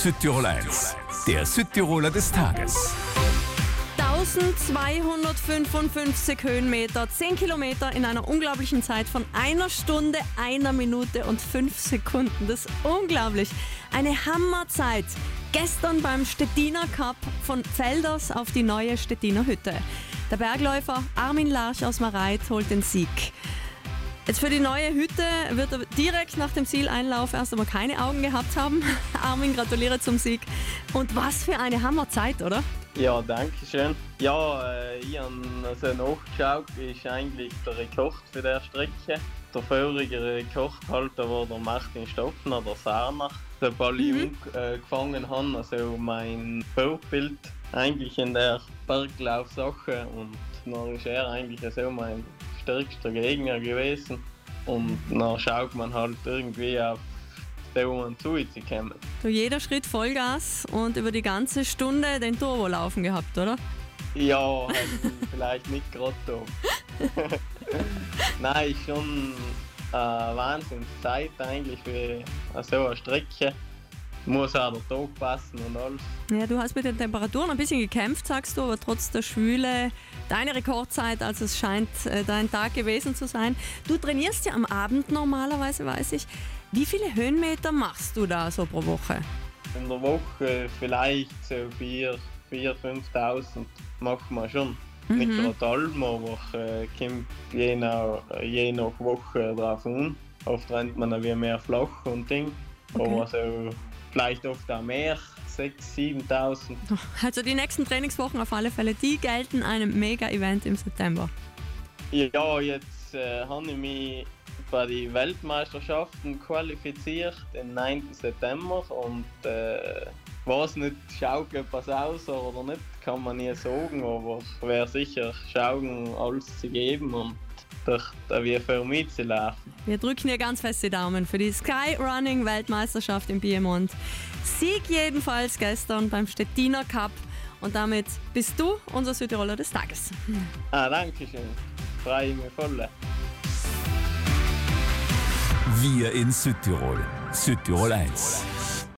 Südtirol 1, der Südtiroler des Tages. 1255 Höhenmeter, 10 Kilometer in einer unglaublichen Zeit von 1 Stunde, 1 Minute und 5 Sekunden. Das ist unglaublich. Eine Hammerzeit. Gestern beim Stettiner Cup von Pfelders auf die neue Stettiner Hütte. Der Bergläufer Armin Larsch aus Mareit holt den Sieg. Jetzt für die neue Hütte wird er direkt nach dem Zieleinlauf erst einmal keine Augen gehabt haben. Armin, gratuliere zum Sieg. Und was für eine Hammerzeit, oder? Ja, danke schön. Ja, ich habe also nachgeschaut, ist eigentlich der Rekord für die Strecke. Der vorige Rekordhalter war der Martin Stoffner, der Sarner. Der Ball gefangen haben, also mein Vorbild eigentlich in der Berglaufsache. Und dann ist er eigentlich so mein stärkster Gegner gewesen. Und dann schaut man halt irgendwie auf den zu kommen. So jeder Schritt Vollgas und über die ganze Stunde den Turbo laufen gehabt, oder? Ja, vielleicht nicht gerade da. Nein, ist schon eine Wahnsinnszeit eigentlich für so eine Strecke. Muss auch der Tag passen und alles. Ja, du hast mit den Temperaturen ein bisschen gekämpft, sagst du, aber trotz der Schwüle deine Rekordzeit, also es scheint dein Tag gewesen zu sein. Du trainierst ja am Abend normalerweise, weiß ich. Wie viele Höhenmeter machst du da so pro Woche? In der Woche vielleicht so 4.000, 5.000 macht man schon. Nicht gerade allem, aber kommt je nach Woche drauf an. Oft rennt man dann wie mehr flach und Ding. Okay. Aber so vielleicht oft auch mehr, 6.000, 7.000. Also die nächsten Trainingswochen auf alle Fälle, die gelten einem Mega-Event im September. Ja, jetzt habe ich mich bei den Weltmeisterschaften qualifiziert am 9. September und weiß nicht, schaut etwas aus oder nicht, kann man nie sagen, aber es wäre sicher schauen, alles zu geben und da wie für mich zu laufen. Wir drücken dir ganz fest die Daumen für die Skyrunning-Weltmeisterschaft in Piemont. Sieg jedenfalls gestern beim Stettiner Cup und damit bist du unser Südtiroler des Tages. Danke schön, freue mich voll. Wir in Südtirol, Südtirol 1.